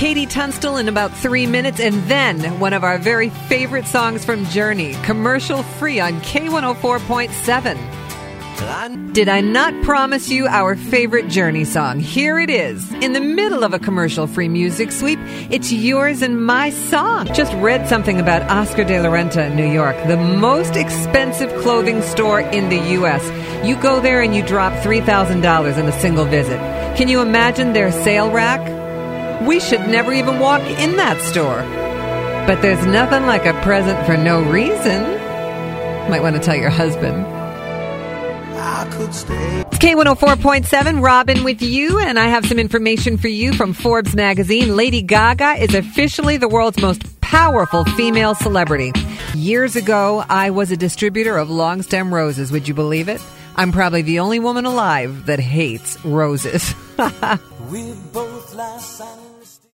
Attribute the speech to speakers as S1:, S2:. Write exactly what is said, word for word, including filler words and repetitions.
S1: Katie Tunstall in about three minutes, and then one of our very favorite songs from Journey, Commercial Free on K one oh four point seven. Did I not promise you our favorite Journey song? Here it is. In the middle of a commercial-free music sweep, it's yours and my song. Just read something about Oscar de la Renta in New York, the most expensive clothing store in the U S. You go there and you drop three thousand dollars in a single visit. Can you imagine their sale rack? We should never even walk in that store. But there's nothing like a present for no reason. Might want to tell your husband. It's K one oh four point seven, Robin with you, and I have some information for you from Forbes magazine. Lady Gaga is officially the world's most powerful female celebrity. Years ago, I was a distributor of long-stem roses. Would you believe it? I'm probably the only woman alive that hates roses.
S2: We both lie silent.